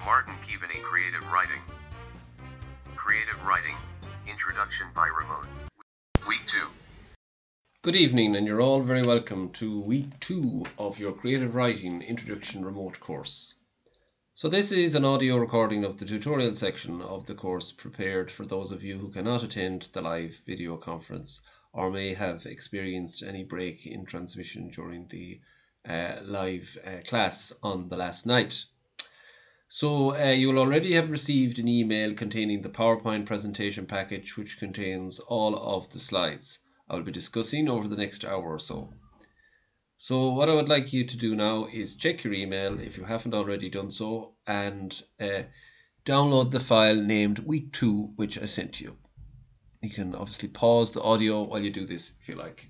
Martin Keaveney Creative Writing. Creative Writing, Introduction by Ramon. Week 2. Good evening, and you're all very welcome to week 2 of your Creative Writing Introduction remote course. So this is an audio recording of the tutorial section of the course prepared for those of you who cannot attend the live video conference or may have experienced any break in transmission during the live class on the last night. So you'll already have received an email containing the PowerPoint presentation package, which contains all of the slides I will be discussing over the next hour or so. So what I would like you to do now is check your email if you haven't already done so, and download the file named Week 2, which I sent you. You can obviously pause the audio while you do this if you like.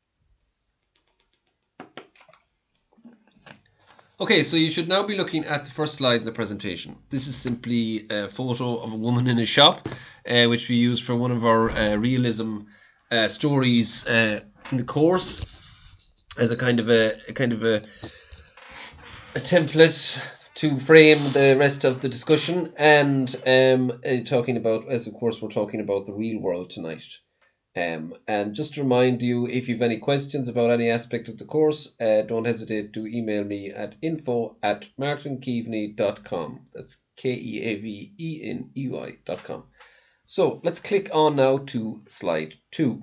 Okay, so you should now be looking at the first slide in the presentation. This is simply a photo of a woman in a shop, which we use for one of our realism stories in the course as a kind of a template to frame the rest of the discussion, and talking about, as of course we're talking about the real world tonight. And just to remind you, if you've any questions about any aspect of the course, don't hesitate to email me at info@martinkeaveney.com. That's KEAVENEY.com. So let's click on now to slide 2.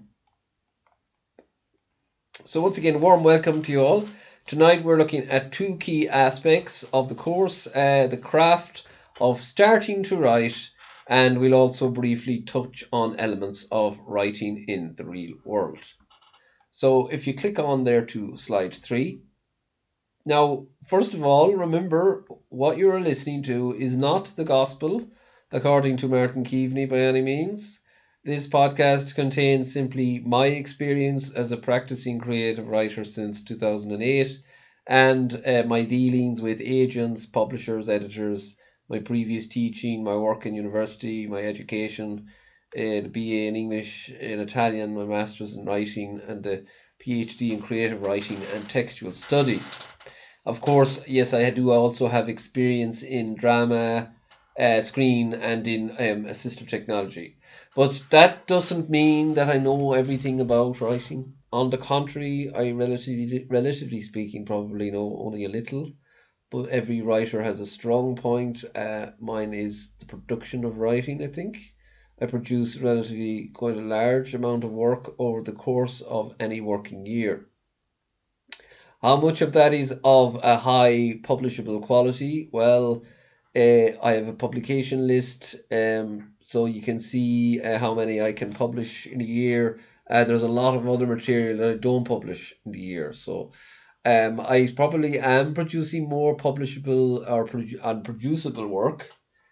So once again, warm welcome to you all. Tonight we're looking at 2 key aspects of the course, the craft of starting to write, and we'll also briefly touch on elements of writing in the real world. So if you click on there to slide 3. Now, first of all, remember what you're listening to is not the gospel, according to Martin Keaveney by any means. This podcast contains simply my experience as a practicing creative writer since 2008 and my dealings with agents, publishers, editors, my previous teaching, my work in university, my education, the BA in English, in Italian, my master's in writing, and the PhD in creative writing and textual studies. Of course, yes, I do also have experience in drama, screen, and in assistive technology. But that doesn't mean that I know everything about writing. On the contrary, I relatively speaking probably know only a little. But every writer has a strong point. Mine is the production of writing, I think. I produce relatively quite a large amount of work over the course of any working year. How much of that is of a high publishable quality? Well, I have a publication list, so you can see how many I can publish in a year. There's a lot of other material that I don't publish in the year, so I probably am producing more publishable or unproducible work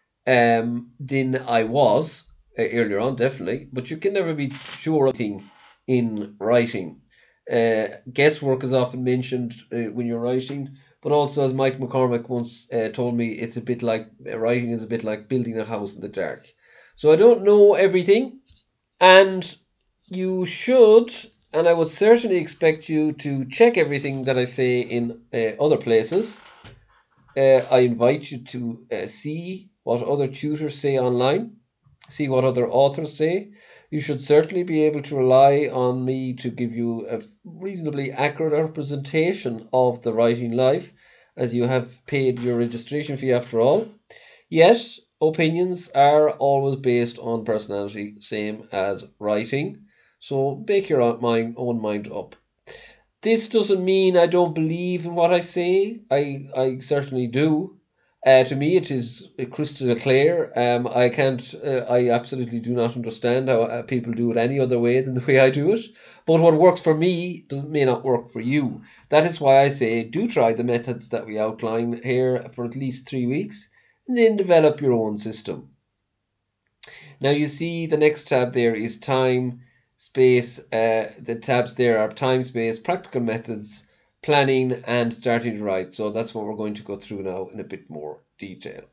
than I was earlier on, definitely. But you can never be sure of anything in writing. Guesswork is often mentioned when you're writing, but also, as Mike McCormick once told me, it's a bit like writing is a bit like building a house in the dark. So I don't know everything, and you should, and I would certainly expect you to check everything that I say in other places. I invite you to see what other tutors say online, see what other authors say. You should certainly be able to rely on me to give you a reasonably accurate representation of the writing life, as you have paid your registration fee after all. Yet, opinions are always based on personality, same as writing. So make your own mind up. This doesn't mean I don't believe in what I say. I certainly do. To me, it is crystal clear. I absolutely do not understand how people do it any other way than the way I do it. But what works for me may not work for you. That is why I say do try the methods that we outline here for at least 3 weeks, and then develop your own system. Now you see the next tab there is time, space. The tabs there are time, space, practical methods, planning, and starting to write. So that's what we're going to go through now in a bit more detail.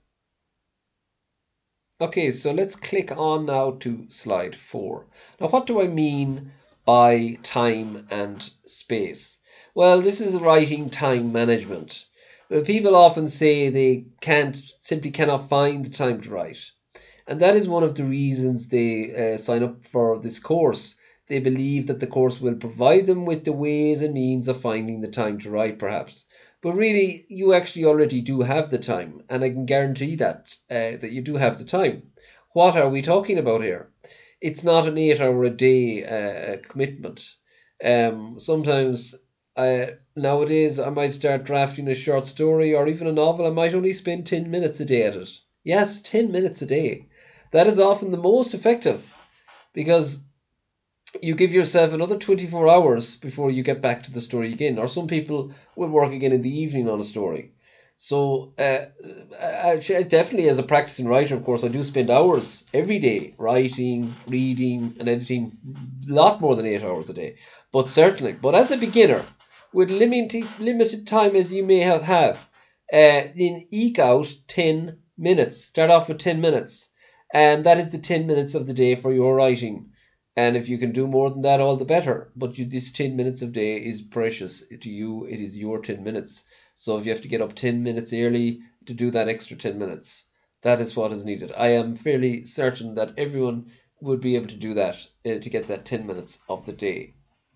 Okay, so let's click on now to slide 4. Now, what do I mean by time and space? Well, this is writing time management. Well, people often say they simply cannot find the time to write. And that is one of the reasons they sign up for this course. They believe that the course will provide them with the ways and means of finding the time to write, perhaps. But really, you actually already do have the time, and I can guarantee that you do have the time. What are we talking about here? It's not an 8 hour a day commitment. Sometimes nowadays I might start drafting a short story or even a novel. I might only spend 10 minutes a day at it. Yes, 10 minutes a day. That is often the most effective because you give yourself another 24 hours before you get back to the story again. Or some people will work again in the evening on a story. So, definitely as a practicing writer, of course, I do spend hours every day writing, reading, and editing, a lot more than 8 hours a day. But certainly, but as a beginner, with limited time as you may have, then eke out 10 minutes. Start off with 10 minutes. And that is the 10 minutes of the day for your writing. And if you can do more than that, all the better. But this 10 minutes of day is precious to you. It is your 10 minutes. So if you have to get up 10 minutes early to do that extra 10 minutes, that is what is needed. I am fairly certain that everyone would be able to do that to get that 10 minutes of the day.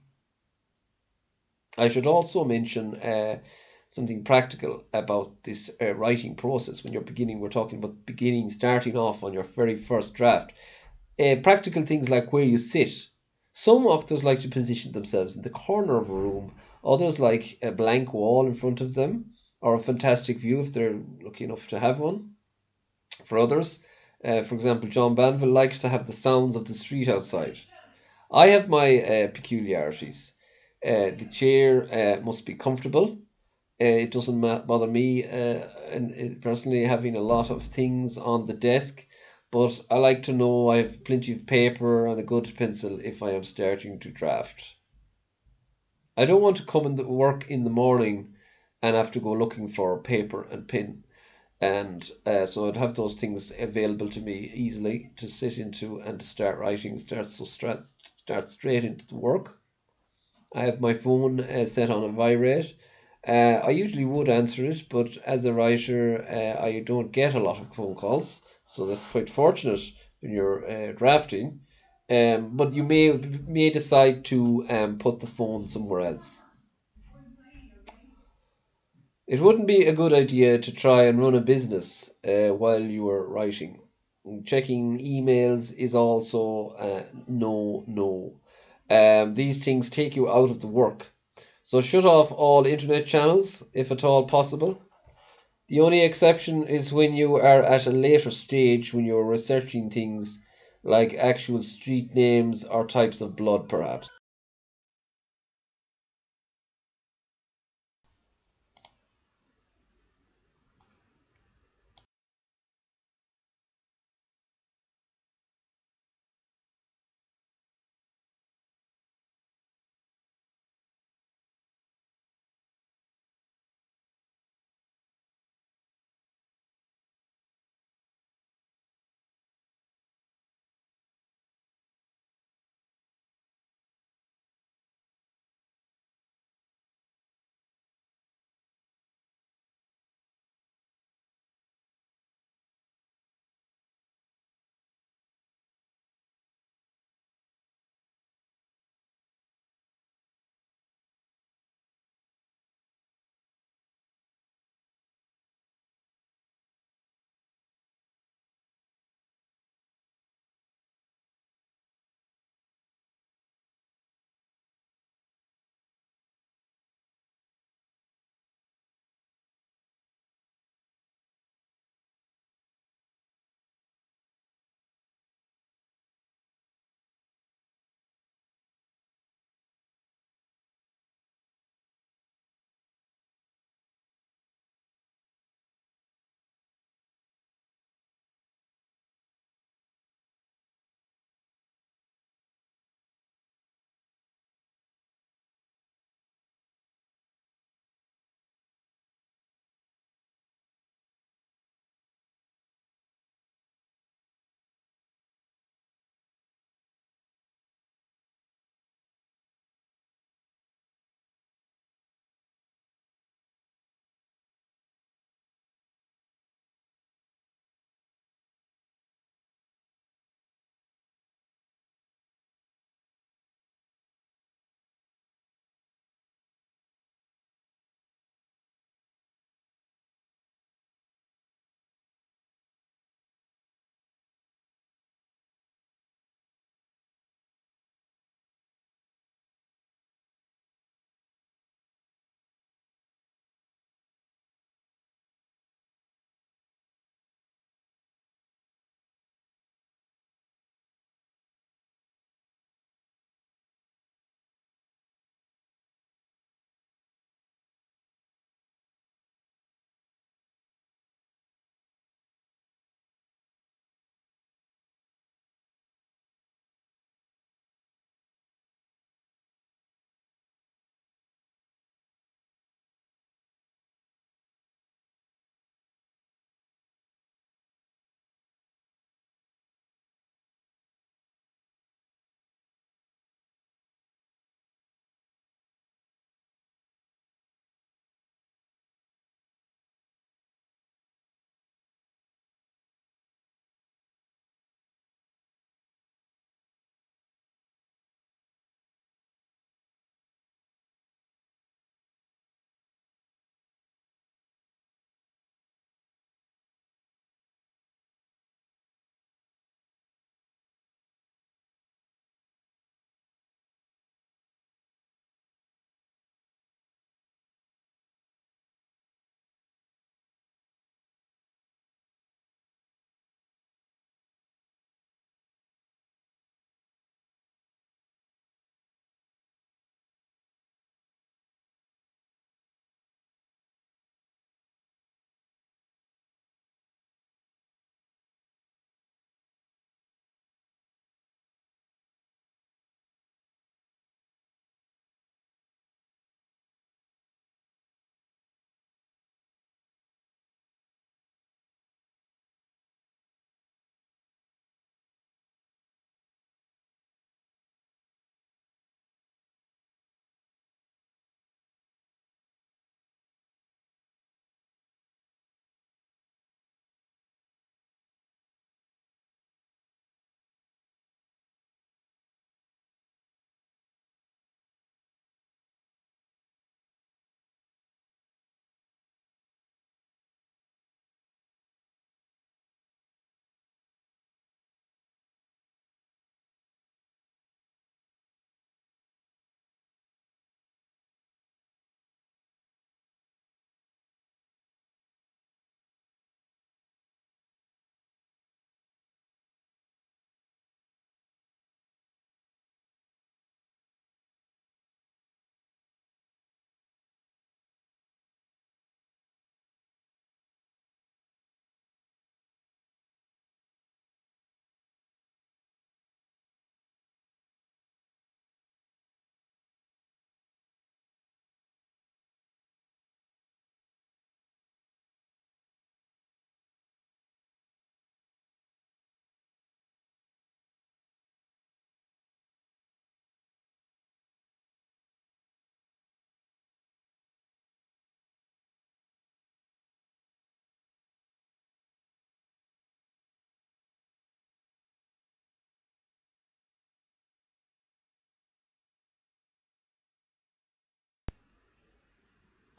I should also mention something practical about this writing process. When you're beginning, we're talking about starting off on your very first draft. Practical things like where you sit. Some authors like to position themselves in the corner of a room. Others like a blank wall in front of them, or a fantastic view if they're lucky enough to have one. For others, for example, John Banville likes to have the sounds of the street outside. I have my peculiarities. The chair must be comfortable. It doesn't bother me and personally having a lot of things on the desk, but I like to know I have plenty of paper and a good pencil if I am starting to draft. I don't want to come in work in the morning and have to go looking for paper and pen. And so I'd have those things available to me easily to sit into and to start writing, start straight into the work. I have my phone set on a vibrate. I usually would answer it, but as a writer, I don't get a lot of phone calls, so that's quite fortunate when you're drafting. But you may decide to put the phone somewhere else. It wouldn't be a good idea to try and run a business while you are writing. Checking emails is also no. These things take you out of the work. So shut off all internet channels if at all possible. The only exception is when you are at a later stage when you're researching things like actual street names or types of blood, perhaps.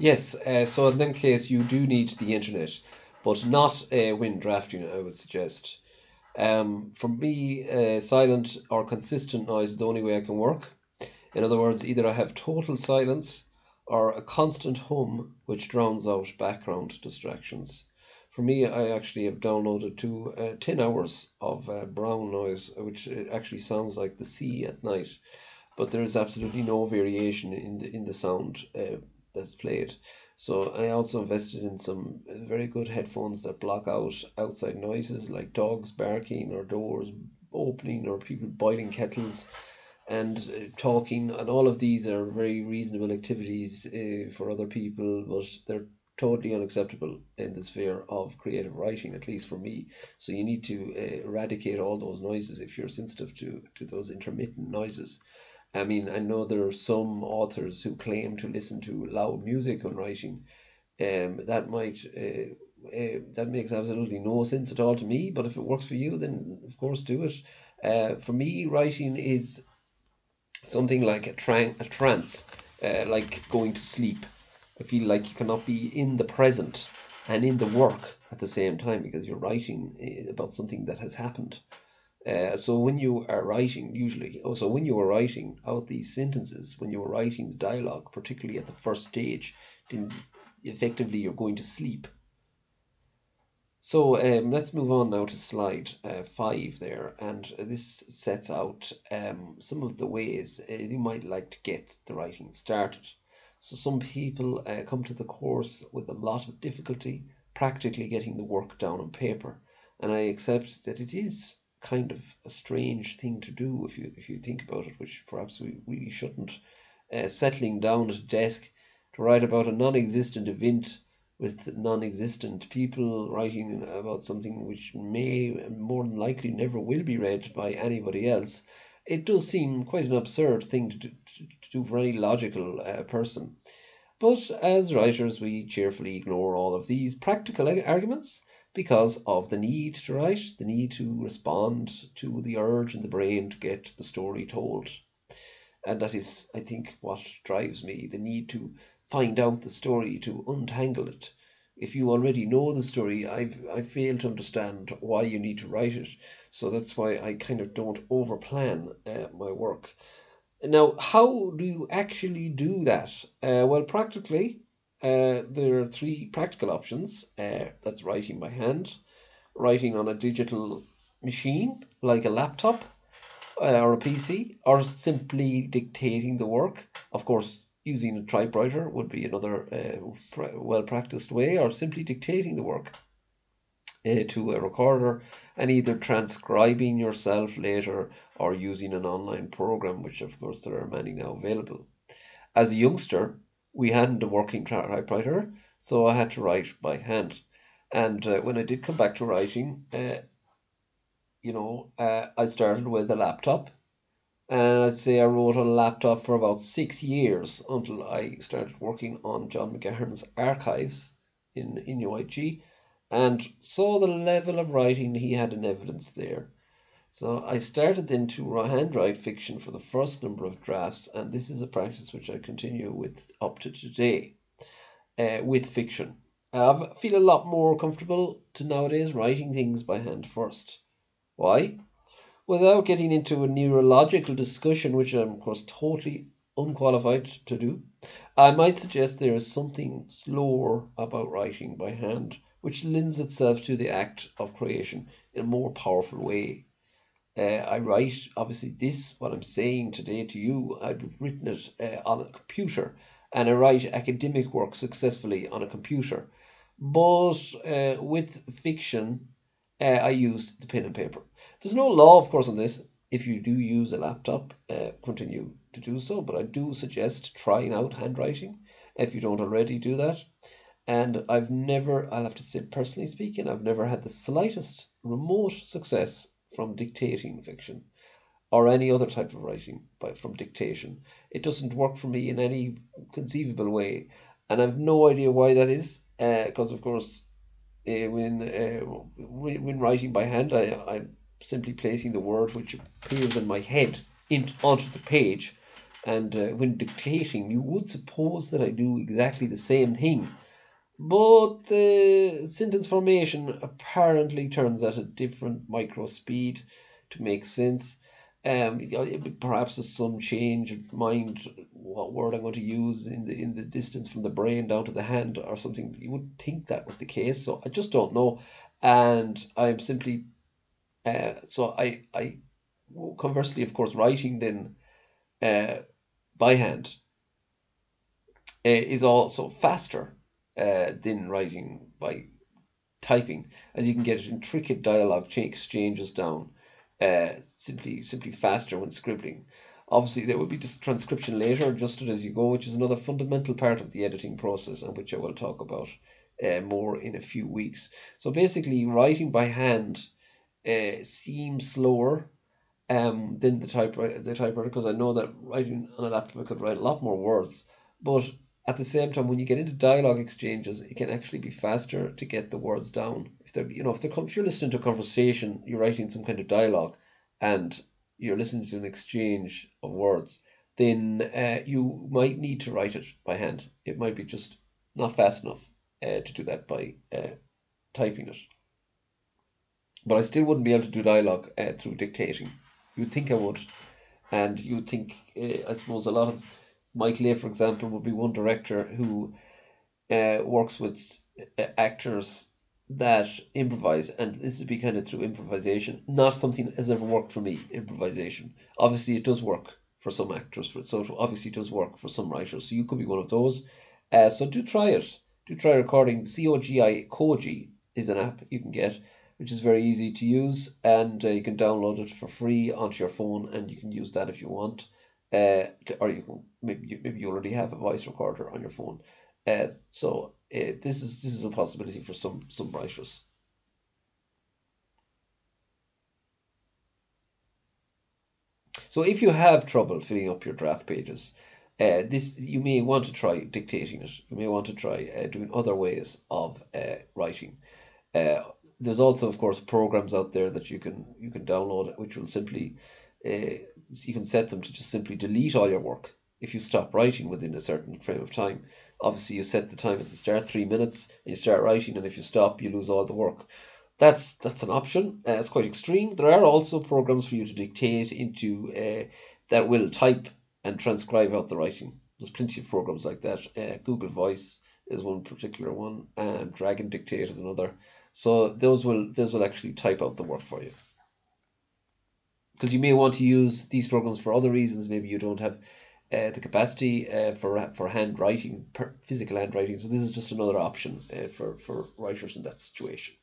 Yes, so in that case, you do need the internet, but not when drafting, I would suggest. For me, silent or consistent noise is the only way I can work. In other words, either I have total silence or a constant hum which drowns out background distractions. For me, I actually have downloaded to 10 hours of brown noise, which actually sounds like the sea at night, but there is absolutely no variation in the sound that's played. So I also invested in some very good headphones that block out outside noises like dogs barking or doors opening or people boiling kettles and talking, and all of these are very reasonable activities for other people, but they're totally unacceptable in the sphere of creative writing, at least for me. So you need to eradicate all those noises if you're sensitive to those intermittent noises. I mean, I know there are some authors who claim to listen to loud music when writing. That makes absolutely no sense at all to me. But if it works for you, then of course do it. For me, writing is something like a trance, like going to sleep. I feel like you cannot be in the present and in the work at the same time because you're writing about something that has happened. So when you are writing, usually, also when you are writing out these sentences, when you are writing the dialogue, particularly at the first stage, then effectively you're going to sleep. So let's move on now to slide 5 there, and this sets out some of the ways you might like to get the writing started. So some people come to the course with a lot of difficulty practically getting the work down on paper, and I accept that it is kind of a strange thing to do if you think about it, which perhaps we really shouldn't. Settling down at a desk to write about a non-existent event with non-existent people, writing about something which may more than likely never will be read by anybody else. It does seem quite an absurd thing to do for any logical person. But as writers, we cheerfully ignore all of these practical arguments because of the need to write, the need to respond to the urge in the brain to get the story told. And that is, I think, what drives me, the need to find out the story, to untangle it. If you already know the story, I fail to understand why you need to write it. So that's why I kind of don't overplan my work. Now, how do you actually do that? Well, practically, there are 3 practical options. That's writing by hand, writing on a digital machine like a laptop or a PC, or simply dictating the work. Of course, using a typewriter would be another well-practiced way, or simply dictating the work to a recorder and either transcribing yourself later or using an online program, which of course there are many now available. As a youngster, we hadn't a working typewriter, so I had to write by hand. And when I did come back to writing, I started with a laptop, and I'd say I wrote on a laptop for about 6 years until I started working on John McGahern's archives in UIG and saw the level of writing he had in evidence there. So I started then to handwrite fiction for the first number of drafts, and this is a practice which I continue with up to today with fiction. I feel a lot more comfortable to nowadays writing things by hand first. Why? Without getting into a neurological discussion, which I'm of course totally unqualified to do, I might suggest there is something slower about writing by hand, which lends itself to the act of creation in a more powerful way. I write, obviously, what I'm saying today to you, I've written it on a computer, and I write academic work successfully on a computer. But with fiction, I use the pen and paper. There's no law, of course, on this. If you do use a laptop, continue to do so, but I do suggest trying out handwriting if you don't already do that. And I'll have to say, personally speaking, I've never had the slightest remote success from dictating fiction or any other type of writing from dictation. It doesn't work for me in any conceivable way, and I've no idea why that is, because of course when writing by hand, I'm simply placing the word which appears in my head onto the page, And when dictating, you would suppose that I do exactly the same thing. But the sentence formation apparently turns at a different micro speed to make sense. Perhaps there's some change of mind, what word I'm going to use in the distance from the brain down to the hand or something. You would think that was the case, so I just don't know. And I'm simply so I conversely, of course, writing then by hand is also faster than writing by typing, as you can get intricate dialogue exchanges down simply faster when scribbling. Obviously, there will be just transcription later, adjusted as you go, which is another fundamental part of the editing process, and which I will talk about more in a few weeks. So basically, writing by hand seems slower than the typewriter, because I know that writing on a laptop I could write a lot more words, but at the same time, when you get into dialogue exchanges, it can actually be faster to get the words down. If you're listening to a conversation, you're writing some kind of dialogue, and you're listening to an exchange of words, then you might need to write it by hand. It might be just not fast enough to do that by typing it. But I still wouldn't be able to do dialogue through dictating. You'd think I would, and you'd think, I suppose, a lot of Mike Leigh, for example, would be one director who works with actors that improvise, and this would be kind of through improvisation. Not something that has ever worked for me, improvisation. Obviously, it does work for some actors, so it obviously does work for some writers, so you could be one of those. So do try it. Do try recording. Koji is an app you can get, which is very easy to use, and you can download it for free onto your phone, and you can use that if you want. Or you can maybe you already have a voice recorder on your phone. So this is a possibility for some writers. So if you have trouble filling up your draft pages, you may want to try dictating it. You may want to try doing other ways of writing. There's also, of course, programs out there that you can download, which will simply you can set them to just simply delete all your work if you stop writing within a certain frame of time. Obviously, you set the time at the start, 3 minutes, and you start writing, and if you stop, you lose all the work. That's an option. It's quite extreme. There are also programs for you to dictate into that will type and transcribe out the writing. There's plenty of programs like that. Google Voice is one particular one, and Dragon Dictate is another. So those will actually type out the work for you. Because you may want to use these programs for other reasons. Maybe you don't have the capacity for handwriting, physical handwriting. So this is just another option for writers in that situation.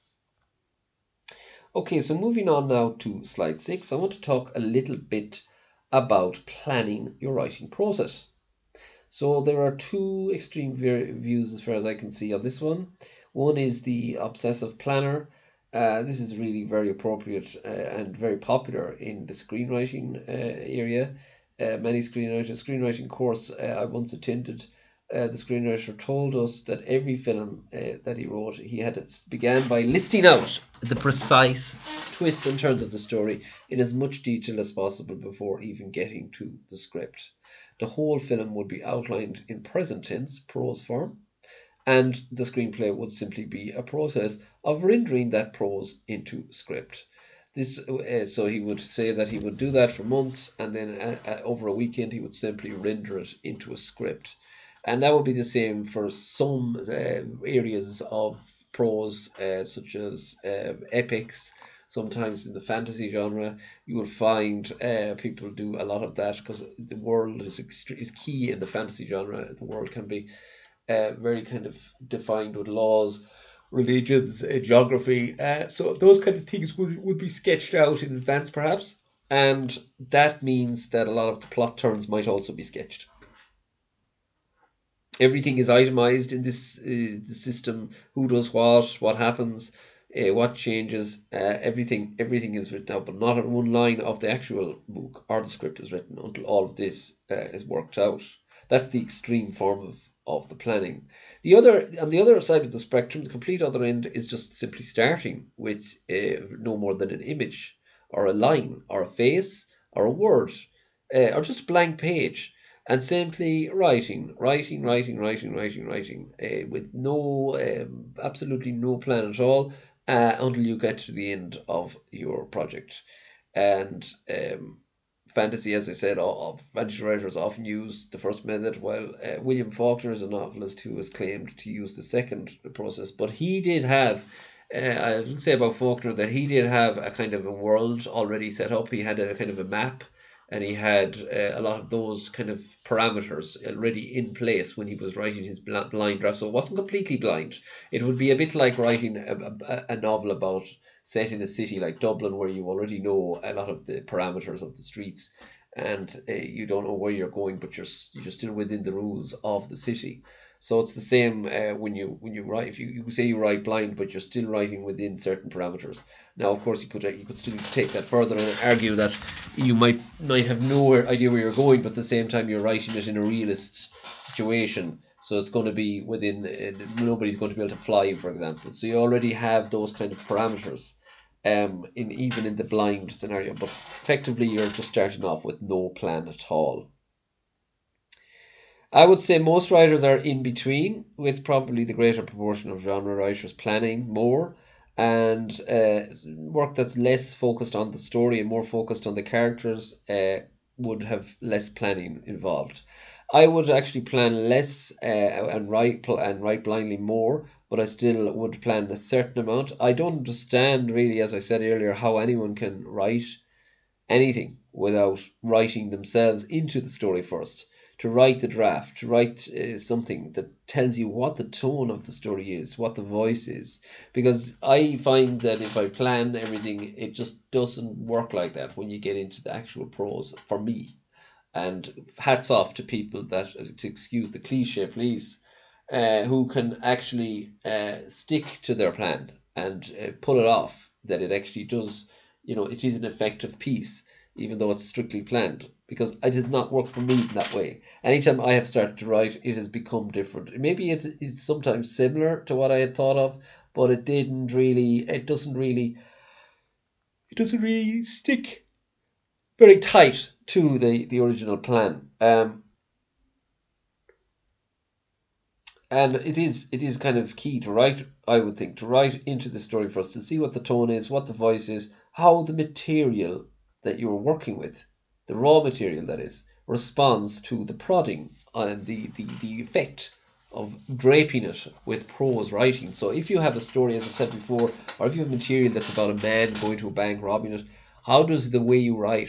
Okay, so moving on now to slide 6, I want to talk a little bit about planning your writing process. So there are two extreme views as far as I can see on this one. One is the obsessive planner. This is really very appropriate and very popular in the screenwriting area. Many screenwriting course I once attended, the screenwriter told us that every film that he wrote, began by listing out the precise twists and turns of the story in as much detail as possible before even getting to the script. The whole film would be outlined in present tense, prose form, and the screenplay would simply be a process of rendering that prose into script. So he would say that he would do that for months, and then over a weekend he would simply render it into a script. And that would be the same for some areas of prose, such as epics. Sometimes in the fantasy genre, you will find people do a lot of that, because the world is key in the fantasy genre. The world can be very kind of defined with laws, religions, geography. So those kind of things would be sketched out in advance, perhaps. And that means that a lot of the plot turns might also be sketched. Everything is itemized in this the system. Who does what happens, what changes. Everything is written out, but not one line of the actual book or the script is written until all of this is worked out. That's the extreme form of the planning. On the other side of the spectrum, the complete other end is just simply starting with no more than an image or a line or a face or a word. or just a blank page, and simply writing, with no, absolutely no plan at all, until you get to the end of your project. And fantasy, as I said, fantasy writers often use the first method, while William Faulkner is a novelist who has claimed to use the second process. But he did have, I would say about Faulkner that he did have a kind of a world already set up. He had a kind of a map, and he had a lot of those kind of parameters already in place when he was writing his blind draft. So it wasn't completely blind. It would be a bit like writing a novel about set in a city like Dublin, where you already know a lot of the parameters of the streets, and you don't know where you're going, but you're still within the rules of the city. So it's the same when you write. If you say you write blind, but you're still writing within certain parameters. Now, of course, you could still take that further and argue that you might have no idea where you're going, but at the same time you're writing it in a realist situation. So it's going to be within, nobody's going to be able to fly, for example. So you already have those kind of parameters, even in the blind scenario. But effectively, you're just starting off with no plan at all. I would say most writers are in between, with probably the greater proportion of genre writers planning more, and work that's less focused on the story and more focused on the characters would have less planning involved. I would actually plan less and write blindly more, but I still would plan a certain amount. I don't understand really, as I said earlier, how anyone can write anything without writing themselves into the story first. To write the draft, to write something that tells you what the tone of the story is, what the voice is. Because I find that if I plan everything, it just doesn't work like that when you get into the actual prose, for me. And hats off to people that, to excuse the cliche please, who can actually stick to their plan and pull it off, that it actually does, it is an effective piece, even though it's strictly planned, because it does not work for me that way. Anytime I have started to write, it has become different. Maybe it's sometimes similar to what I had thought of, but it doesn't really stick very tight to the original plan. And it is kind of key to write, I would think, to write into the story first, to see what the tone is, what the voice is, how the material that you're working with, the raw material that is, responds to the prodding and the effect of draping it with prose writing. So if you have a story, as I said before, or if you have material that's about a man going to a bank, robbing it, how does the way you write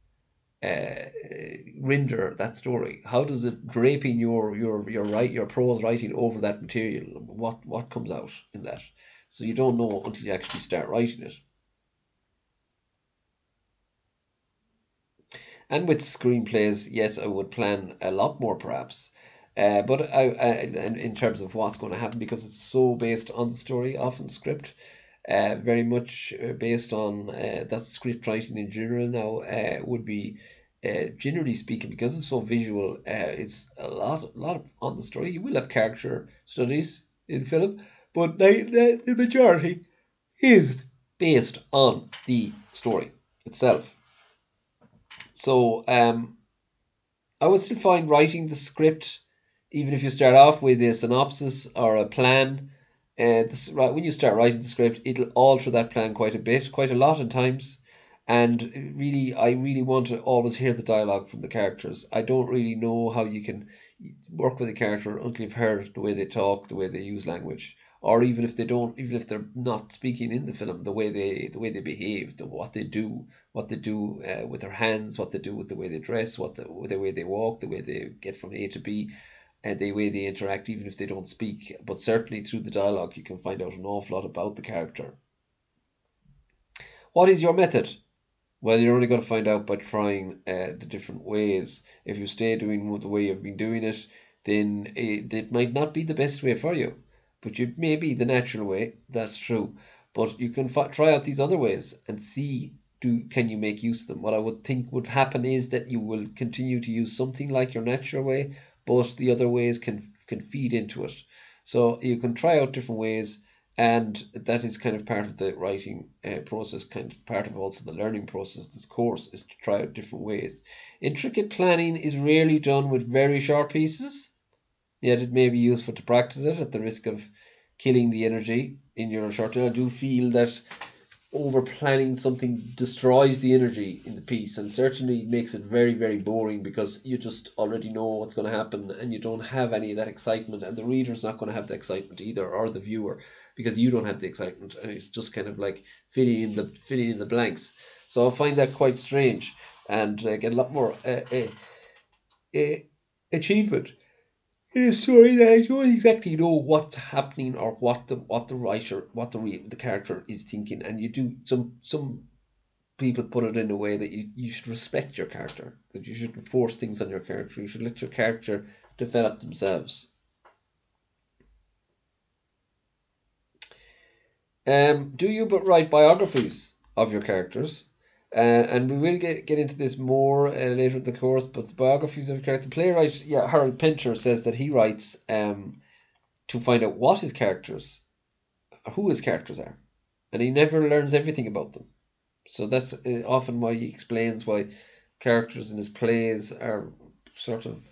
render that story? How does it draping your prose writing over that material? What comes out in that? So you don't know until you actually start writing it. And with screenplays, yes, I would plan a lot more perhaps. But in terms of what's going to happen, because it's so based on the story, often script, very much based on that script writing in general now would be, generally speaking, because it's so visual, it's a lot on the story. You will have character studies in film, but the majority is based on the story itself. So I would still find writing the script, even if you start off with a synopsis or a plan, when you start writing the script, it'll alter that plan quite a lot at times. And really, I really want to always hear the dialogue from the characters. I don't really know how you can work with a character until you've heard the way they talk, the way they use language, or even if they're not speaking in the film, the way they behave, what they do with their hands, what they do with the way they dress, the way they walk, the way they get from A to B, and the way they interact, even if they don't speak. But certainly through the dialogue, you can find out an awful lot about the character. What is your method? Well, you're only going to find out by trying the different ways. If you stay doing the way you've been doing it, then it might not be the best way for you. But it may be the natural way, that's true. But you can try out these other ways and see, can you make use of them. What I would think would happen is that you will continue to use something like your natural way, but the other ways can feed into it. So you can try out different ways And that is kind of part of the writing process, kind of part of also the learning process of this course, is to try out different ways. Intricate planning is rarely done with very short pieces, yet it may be useful to practice it at the risk of killing the energy in your short term. I do feel that over planning something destroys the energy in the piece, and certainly makes it very, very boring, because you just already know what's going to happen and you don't have any of that excitement, and the reader's not going to have the excitement either, or the viewer, because you don't have the excitement, and it's just kind of like filling in the blanks. So I find that quite strange, and get a lot more achievement in a story that I don't exactly know what's happening, or what the writer, the character is thinking. And you do, some people put it in a way that you should respect your character, that you shouldn't force things on your character. You should let your character develop themselves. Do you but write biographies of your characters? And we will get into this more later in the course, but the biographies of character playwright, Harold Pinter says that he writes to find out what his characters, who his characters are, and he never learns everything about them. So that's often why he explains why characters in his plays are sort of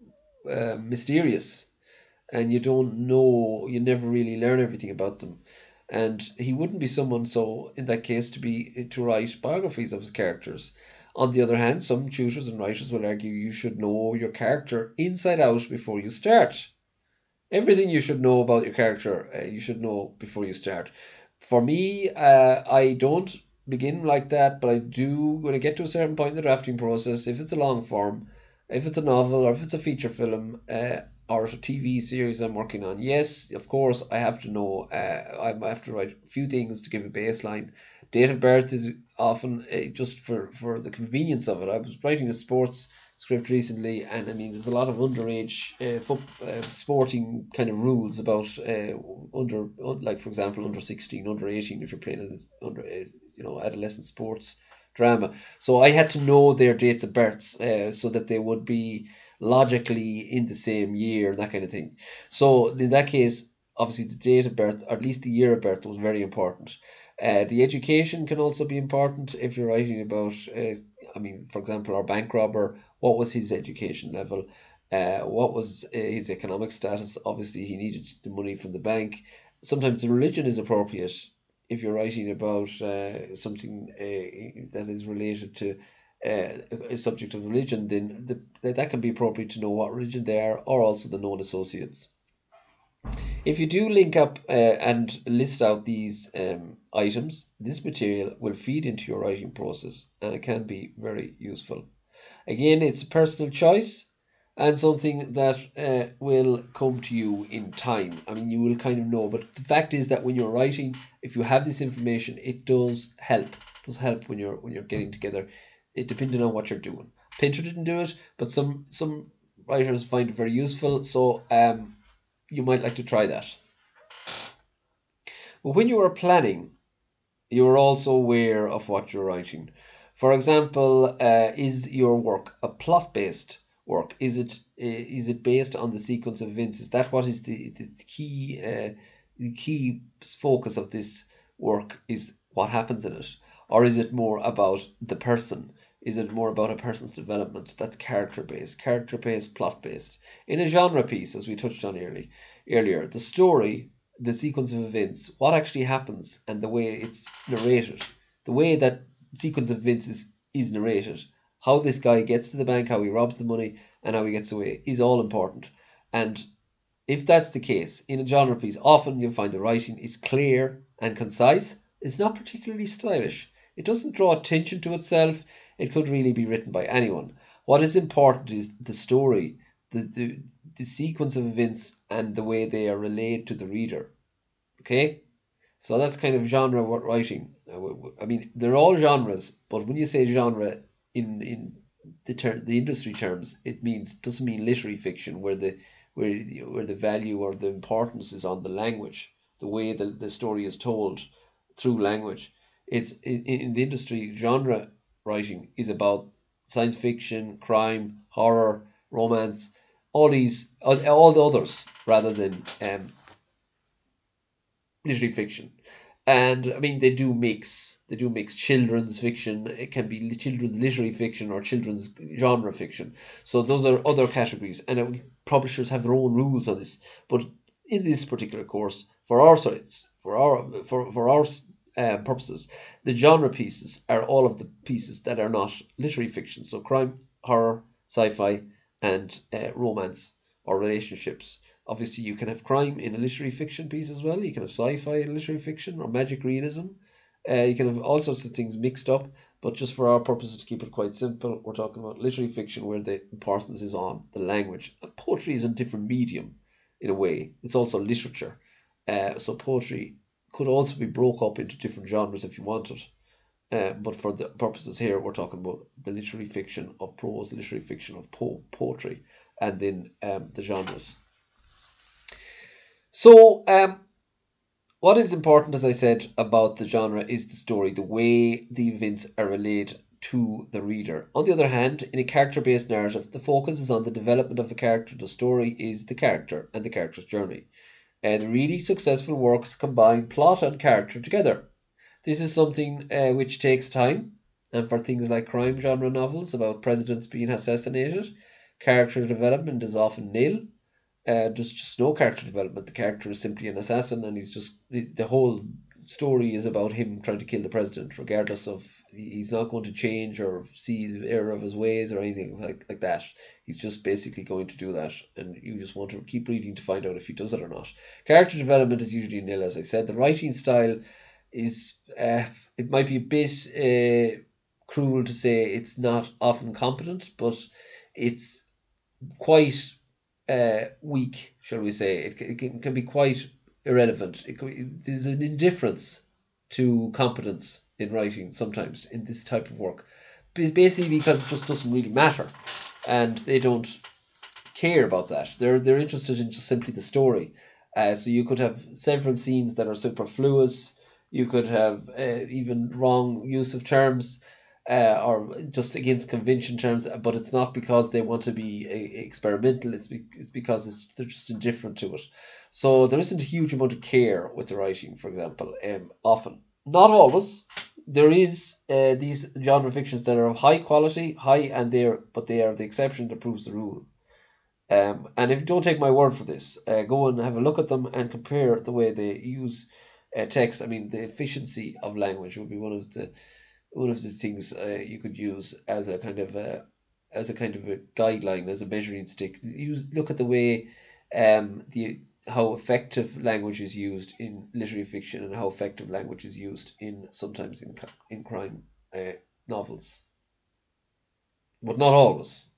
mysterious, and you don't know, you never really learn everything about them. And he wouldn't be someone, so in that case, to write biographies of his characters. On the other hand, some tutors and writers will argue you should know your character inside out before you start. Everything you should know about your character, you should know before you start. For me, I don't begin like that, but I do, when I get to a certain point in the drafting process, if it's a long form, if it's a novel, or if it's a feature film, or a TV series I'm working on, yes, of course, I have to know, I have to write a few things to give a baseline. Date of birth is often just for the convenience of it. I was writing a sports script recently, and I mean, there's a lot of underage sporting kind of rules about like, for example, under 16, under 18, if you're playing this under adolescent sports drama. So I had to know their dates of births, so that they would be logically in the same year, that kind of thing. So in that case, obviously the date of birth, or at least the year of birth, was very important. The education can also be important if you're writing about, for example, our bank robber. What was his education level? What was his economic status? Obviously, he needed the money from the bank. Sometimes the religion is appropriate. If you're writing about something that is related to a subject of religion, then that can be appropriate to know what religion they are, or also the known associates. If you do link up and list out these items, this material will feed into your writing process, and it can be very useful. Again, it's a personal choice, and something that will come to you in time. I mean, you will kind of know, but the fact is that when you're writing, if you have this information, it does help. It does help when you're getting together. It depending on what you're doing. Pinter didn't do it, but some writers find it very useful. So you might like to try that. But when you are planning, you are also aware of what you're writing. For example, is your work a plot-based work? Is it based on the sequence of events? Is that what is the key focus of this work, is what happens in it? Or is it more about the person? Is it more about a person's development? That's character-based, plot-based. In a genre piece, as we touched on earlier, the story, the sequence of events, what actually happens, and the way it's narrated, the way that sequence of events is narrated, how this guy gets to the bank, how he robs the money, and how he gets away, is all important. And if that's the case, in a genre piece, often you'll find the writing is clear and concise. It's not particularly stylish. It doesn't draw attention to itself. It could really be written by anyone. What is important is the story, the sequence of events, and the way they are relayed to the reader. Okay? So that's kind of genre writing. I mean, they're all genres, but when you say genre in the industry terms, it doesn't mean literary fiction where the value or the importance is on the language, the way the story is told through language. It's in the industry, genre writing is about science fiction, crime, horror, romance, all the others, rather than literary fiction. And I mean, they do mix children's fiction. It can be children's literary fiction or children's genre fiction. So those are other categories, and publishers have their own rules on this. But in this particular course, for our sites, for our purposes, the genre pieces are all of the pieces that are not literary fiction. So crime, horror, sci-fi, and romance or relationships. Obviously, you can have crime in a literary fiction piece as well. You can have sci-fi in literary fiction or magic realism. You can have all sorts of things mixed up. But just for our purposes, to keep it quite simple, we're talking about literary fiction where the importance is on the language. Poetry is a different medium in a way. It's also literature. So poetry could also be broke up into different genres if you wanted. But for the purposes here, we're talking about the literary fiction of prose, the literary fiction of poetry, and then the genres. So, what is important, as I said, about the genre is the story, the way the events are relayed to the reader. On the other hand, in a character-based narrative, the focus is on the development of the character. The story is the character and the character's journey. The really successful works combine plot and character together. This is something which takes time, and for things like crime genre novels about presidents being assassinated, character development is often nil. There's just no character development. The character is simply an assassin, and the whole story is about him trying to kill the president, regardless of he's not going to change or see the error of his ways or anything like that. He's just basically going to do that, and you just want to keep reading to find out if he does it or not. Character development is usually nil, as I said. The writing style is it might be a bit cruel to say it's not often competent, but it's quite weak, shall we say. It can be quite irrelevant. There's an indifference to competence in writing sometimes in this type of work. Basically because it just doesn't really matter, and they don't care about that. They're interested in just simply the story. So you could have several scenes that are superfluous. You could have even wrong use of terms. Or just against convention terms, but it's not because they want to be experimental. It's because they're just indifferent to it. So there isn't a huge amount of care with the writing, for example. Often, not always. There is these genre fictions that are of high quality, but they are the exception that proves the rule. And if you don't take my word for this, go and have a look at them and compare the way they use text. I mean, the efficiency of language would be one of the things you could use as a kind of a guideline, as a measuring stick. Look at the way how effective language is used in literary fiction and how effective language is used sometimes in crime novels, but not always.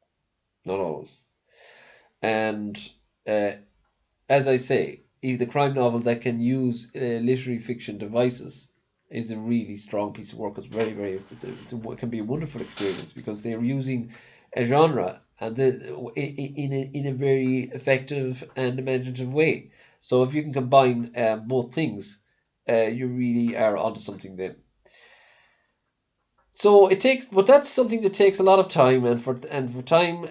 And as I say, the crime novel that can use literary fiction devices is a really strong piece of work. It's it can be a wonderful experience because they're using a genre and in a very effective and imaginative way. So if you can combine both things, you really are onto something then. So but that's something that takes a lot of time, and for time,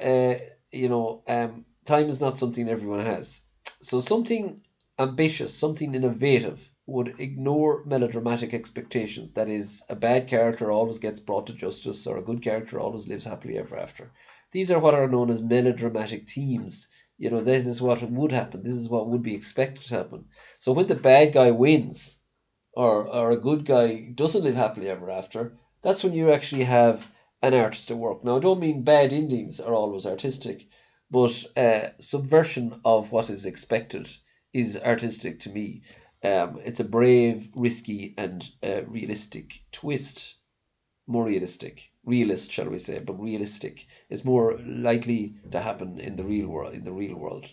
time is not something everyone has. So something ambitious, something innovative would ignore melodramatic expectations. That is, a bad character always gets brought to justice, or a good character always lives happily ever after. These are what are known as melodramatic themes. This is what would happen. This is what would be expected to happen. So when the bad guy wins, or a good guy doesn't live happily ever after, that's when you actually have an artist at work. Now, I don't mean bad endings are always artistic, but subversion of what is expected is artistic to me. It's a brave, risky, and realistic twist. More realist, shall we say, but realistic. It's more likely to happen in the real world.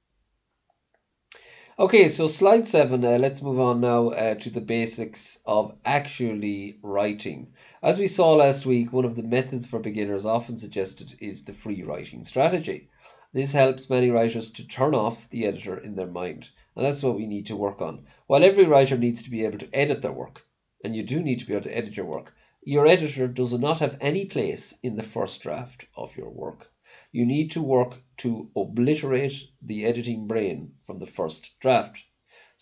Okay, so slide 7. Let's move on now to the basics of actually writing. As we saw last week, one of the methods for beginners often suggested is the free writing strategy. This helps many writers to turn off the editor in their mind, and that's what we need to work on. While every writer needs to be able to edit their work, and you do need to be able to edit your work, your editor does not have any place in the first draft of your work. You need to work to obliterate the editing brain from the first draft.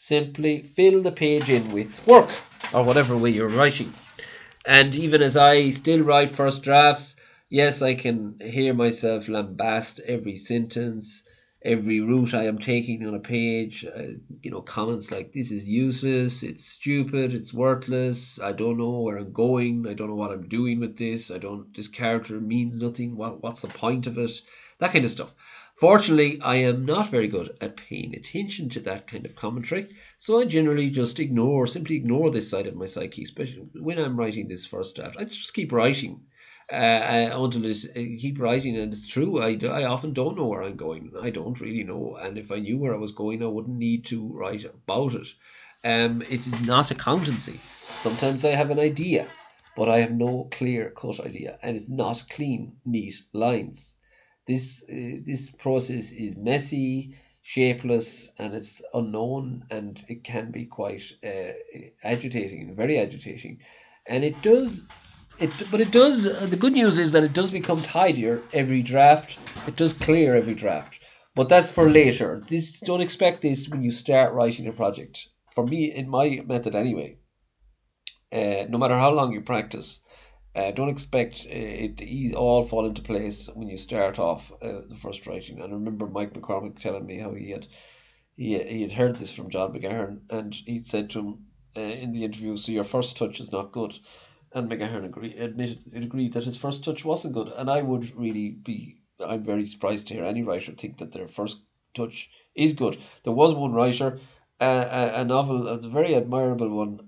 simply fill the page in with work, or whatever way you're writing. And even as I still write first drafts, yes, I can hear myself lambast every sentence, every route I am taking on a page. Comments like, this is useless, it's stupid, it's worthless, I don't know where I'm going, I don't know what I'm doing with this, this character means nothing, what's the point of it? That kind of stuff. Fortunately, I am not very good at paying attention to that kind of commentary, so I generally just simply ignore this side of my psyche, especially when I'm writing this first draft. I just keep writing until keep writing, and it's true. I often don't know where I'm going. I don't really know, and if I knew where I was going, I wouldn't need to write about it. It is not accountancy. Sometimes I have an idea, but I have no clear-cut idea, and it's not clean, neat lines. This process is messy, shapeless, and it's unknown, and it can be quite agitating, very agitating. And it does. The good news is that it does become tidier every draft. It does clear every draft, but that's for later. Don't expect this when you start writing a project. For me, in my method anyway, no matter how long you practice, don't expect it to all fall into place when you start off the first writing. And I remember Mike McCormick telling me how he had heard this from John McGahern, and he'd said to him in the interview, so your first touch is not good. And McGahern agreed that his first touch wasn't good. And I'm very surprised to hear any writer think that their first touch is good. There was one writer, a novel, a very admirable one,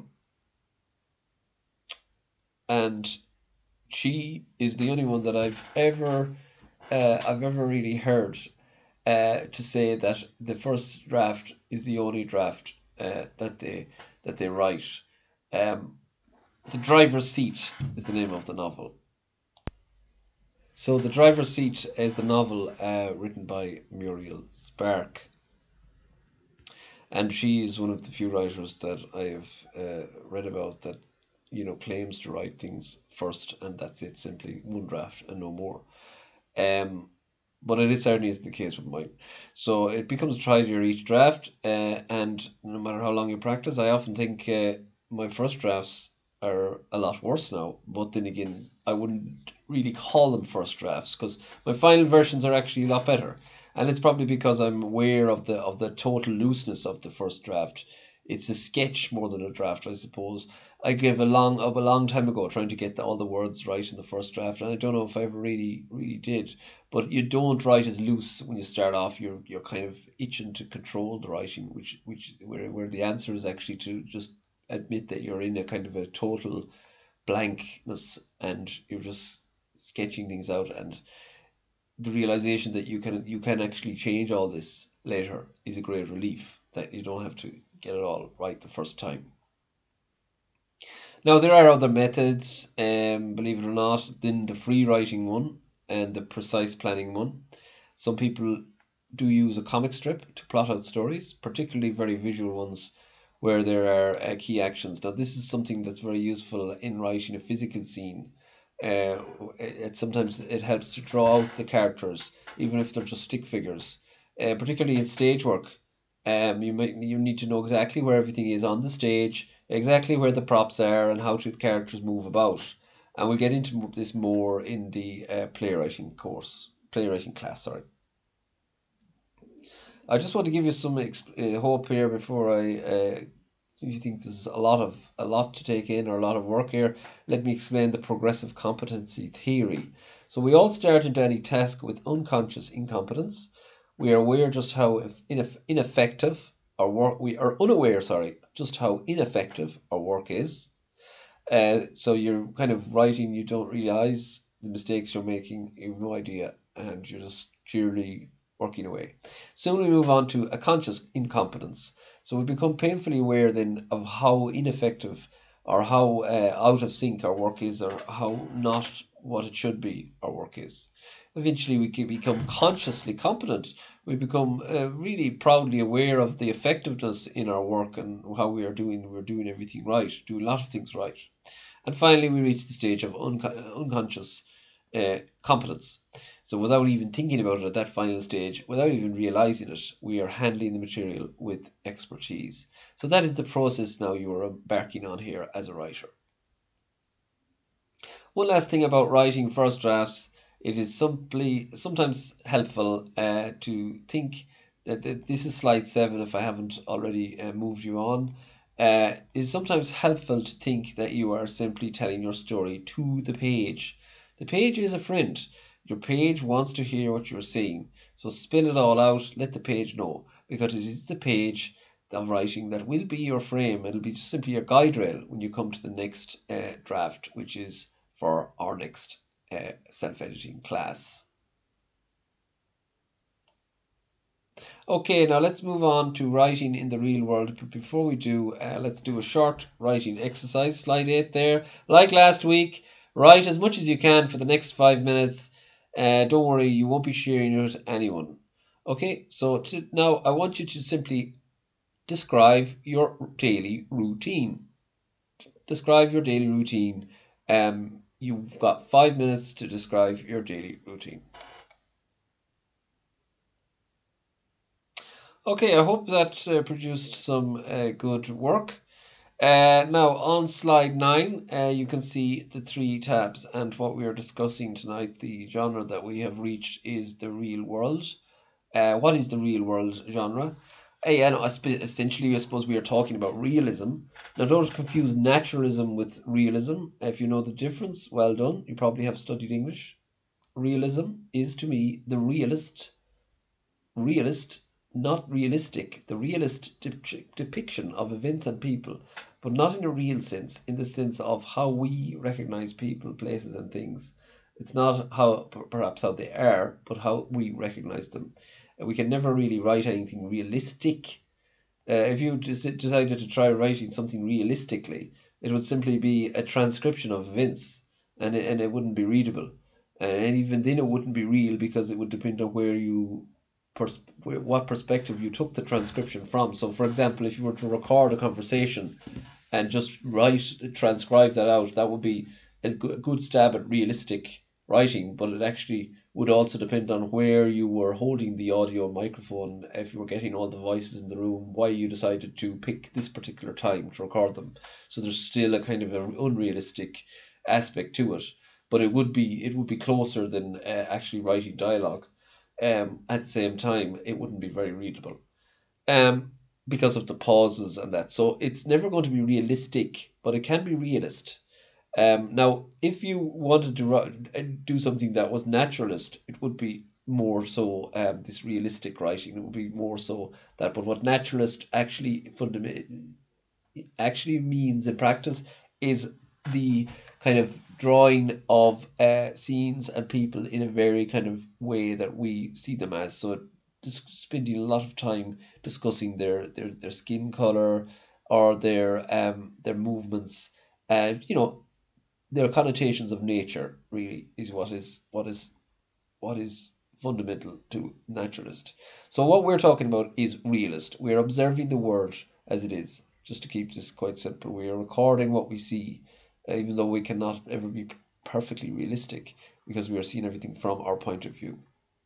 and she is the only one that I've ever really heard to say that the first draft is the only draft that they write. The Driver's Seat is the name of the novel. So The Driver's Seat is the novel written by Muriel Spark. And she is one of the few writers that I have read about that, claims to write things first, and that's it, simply one draft and no more. But it certainly isn't the case with mine. So it becomes tidier each draft, and no matter how long you practice, I often think my first drafts are a lot worse now, but then again, I wouldn't really call them first drafts, because my final versions are actually a lot better, and it's probably because I'm aware of the total looseness of the first draft. It's a sketch more than a draft, I suppose. I gave a long time ago trying to get all the words right in the first draft, and I don't know if I ever really did. But you don't write as loose when you start off. You're kind of itching to control the writing, where the answer is actually to just admit that you're in a kind of a total blankness and you're just sketching things out, and the realization that you can actually change all this later is a great relief, that you don't have to get it all right the first time. Now, there are other methods, believe it or not, than the free writing one and the precise planning one. Some people do use a comic strip to plot out stories, particularly very visual ones where there are key actions. Now, this is something that's very useful in writing a physical scene. Sometimes it helps to draw out the characters, even if they're just stick figures. Particularly in stage work, you need to know exactly where everything is on the stage, exactly where the props are, and how the characters move about. And we'll get into this more in the playwriting class. Sorry. I just want to give you some hope here before if you think there's a lot to take in or a lot of work here, let me explain the progressive competency theory. So we all start into any task with unconscious incompetence. We are aware just how ineffective our work. We are unaware, just how ineffective our work is. So you're kind of writing, you don't realize the mistakes you're making, you have no idea, and you're just cheerily working away. Soon we move on to a conscious incompetence. So we become painfully aware then of how ineffective or how out of sync our work is, or how not what it should be our work is. Eventually we can become consciously competent. We become really proudly aware of the effectiveness in our work and how we're doing everything right, doing a lot of things right. And finally we reach the stage of unconscious competence. So without even thinking about it at that final stage, without even realizing it, we are handling the material with expertise. So that is the process now you are embarking on here as a writer. One last thing about writing first drafts, it is sometimes helpful to think that this is slide 7 if I haven't already moved you on. It's sometimes helpful to think that you are simply telling your story to the page. The page is a friend. Your page wants to hear what you're saying. So spill it all out, let the page know, because it is the page of writing that will be your frame. It'll be just simply your guide rail when you come to the next draft, which is for our next self-editing class. Okay, now let's move on to writing in the real world. But before we do, let's do a short writing exercise. Slide 8 there. Like last week, write as much as you can for the next 5 minutes. Don't worry, you won't be sharing it with anyone. Okay, so now I want you to simply describe your daily routine. Describe your daily routine. You've got 5 minutes to describe your daily routine. Okay, I hope that produced some good work. Now on slide 9, you can see the 3 tabs, and what we are discussing tonight, the genre that we have reached is the real world. What is the real world genre? Essentially, I suppose we are talking about realism. Now, don't confuse naturalism with realism. If you know the difference, well done. You probably have studied English. Realism is, to me, the realist, not realistic, the realist depiction of events and people, but not in a real sense, in the sense of how we recognize people, places, and things. It's not perhaps how they are, but how we recognize them. We can never really write anything realistic. If you decided to try writing something realistically, it would simply be a transcription of events, and it wouldn't be readable. And even then, it wouldn't be real, because it would depend on what perspective you took the transcription from. So, for example, if you were to record a conversation and just transcribe that out, that would be a good stab at realistic writing, but it actually would also depend on where you were holding the audio microphone, if you were getting all the voices in the room, why you decided to pick this particular time to record them. So there's still a kind of an unrealistic aspect to it, but it would be closer than actually writing dialogue. At the same time, it wouldn't be very readable because of the pauses and that. So it's never going to be realistic, but it can be realist. Now, if you wanted to do something that was naturalist, it would be more so this realistic writing. It would be more so that. But what naturalist actually means in practice is the kind of drawing of scenes and people in a very kind of way that we see them as. So just spending a lot of time discussing their skin color or their movements, their connotations of nature really is what is fundamental to naturalist. So what we're talking about is realist. We're observing the world as it is. Just to keep this quite simple, we are recording what we see, even though we cannot ever be perfectly realistic, because we are seeing everything from our point of view.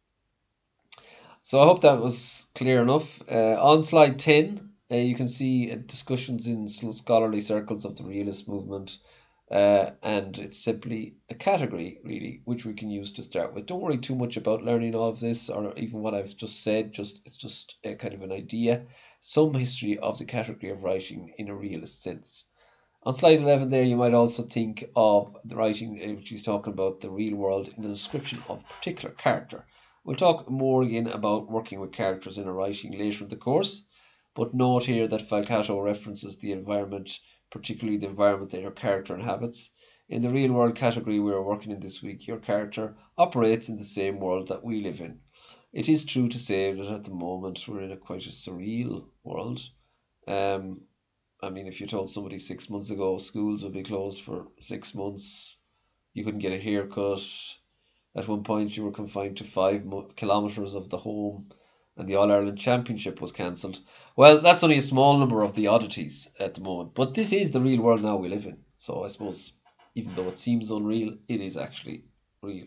So I hope that was clear enough. On slide 10, you can see discussions in scholarly circles of the realist movement. And it's simply a category, really, which we can use to start with. Don't worry too much about learning all of this, or even what I've just said. It's just a kind of an idea, some history of the category of writing in a realist sense. On slide 11 there, you might also think of the writing, which is talking about the real world in the description of a particular character. We'll talk more again about working with characters in a writing later in the course, but note here that Falcato references the environment, particularly the environment that your character inhabits. In the real world category we are working in this week, your character operates in the same world that we live in. It is true to say that at the moment we're in quite a surreal world. If you told somebody 6 months ago schools would be closed for 6 months, you couldn't get a haircut. At one point you were confined to 5 kilometres of the home, and the All-Ireland Championship was cancelled. Well, that's only a small number of the oddities at the moment, but this is the real world now we live in. So I suppose, even though it seems unreal, it is actually real.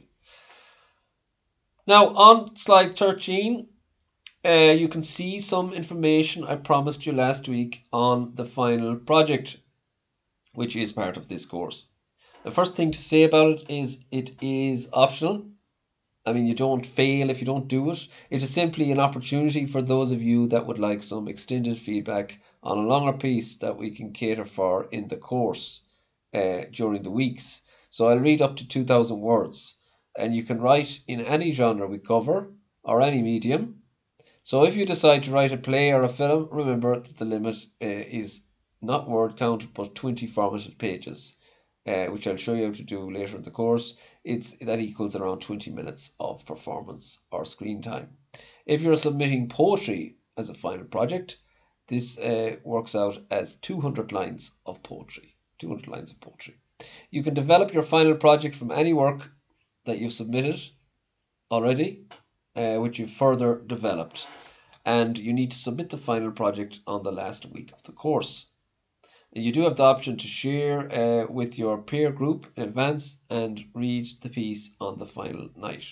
Now on slide 13, you can see some information I promised you last week on the final project, which is part of this course. The first thing to say about it is optional. I mean, you don't fail if you don't do it. It is simply an opportunity for those of you that would like some extended feedback on a longer piece that we can cater for in the course during the weeks. So I'll read up to 2,000 words, and you can write in any genre we cover or any medium. So if you decide to write a play or a film, remember that the limit is not word count but 20 formatted pages, which I'll show you how to do later in the course. That equals around 20 minutes of performance or screen time. If you're submitting poetry as a final project, this works out as 200 lines of poetry. 200 lines of poetry. You can develop your final project from any work that you've submitted already, which you've further developed, and you need to submit the final project on the last week of the course. You do have the option to share with your peer group in advance and read the piece on the final night.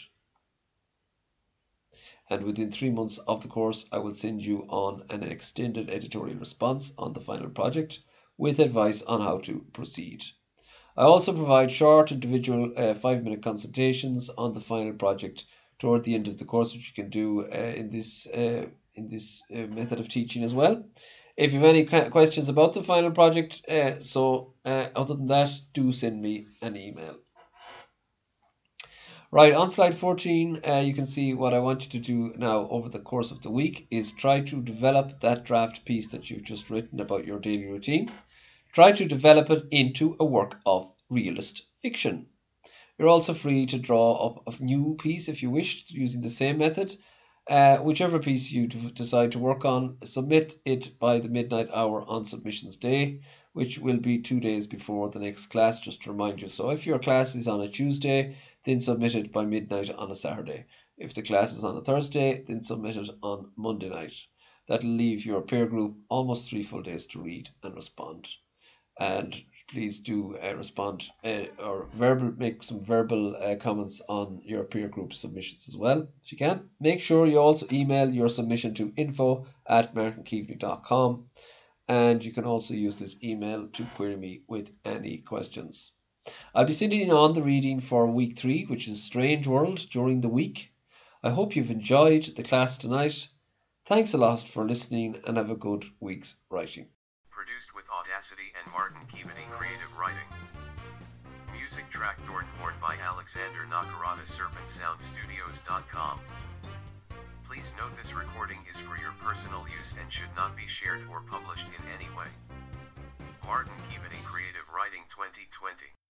And within 3 months of the course, I will send you on an extended editorial response on the final project with advice on how to proceed. I also provide short individual 5-minute consultations on the final project toward the end of the course, which you can do in this method of teaching as well. If you have any questions about the final project, other than that, do send me an email. Right, on slide 14, you can see what I want you to do now over the course of the week is try to develop that draft piece that you've just written about your daily routine. Try to develop it into a work of realist fiction. You're also free to draw up a new piece if you wish, using the same method. Whichever piece you decide to work on, submit it by the midnight hour on submissions day, which will be 2 days before the next class, just to remind you. So if your class is on a Tuesday, then submit it by midnight on a Saturday. If the class is on a Thursday, then submit it on Monday night. That'll leave your peer group almost 3 full days to read and respond. And please do respond or make some verbal comments on your peer group submissions as well, if you can. Make sure you also email your submission to info@martinkeaveney.com, and you can also use this email to query me with any questions. I'll be sending on the reading for week 3, which is Strange World, during the week. I hope you've enjoyed the class tonight. Thanks a lot for listening, and have a good week's writing. Produced with Audacity and Martin Keaveney Creative Writing. Music track Dornborn by Alexander Nakarada, SerpentSoundStudios.com. Please note this recording is for your personal use and should not be shared or published in any way. Martin Keaveney Creative Writing 2020.